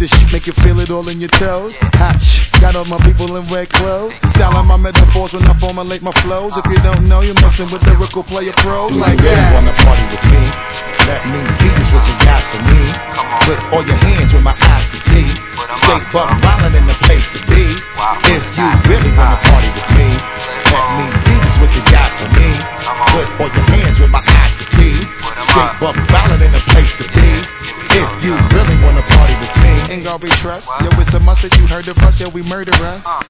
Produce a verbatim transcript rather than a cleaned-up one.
This shit make you feel it all in your toes. Hot shit, got all my people in red clothes. Styling my metaphors when I formulate my flows. If you don't know, you're messing with lyrical player pros like you really that. wanna party with me? Let me see just what you got for me. Put all your hands with my eyes to see. Straight buck wildin' in the place to be. If you really wanna party with me, let me see just what you got for me. Put all your hands with my eyes to see. Straight buck wildin' in the place to be. If you really wanna party with me, Ain't gonna be trust. Yo, it's a must that you heard of us. Yo, we murder us.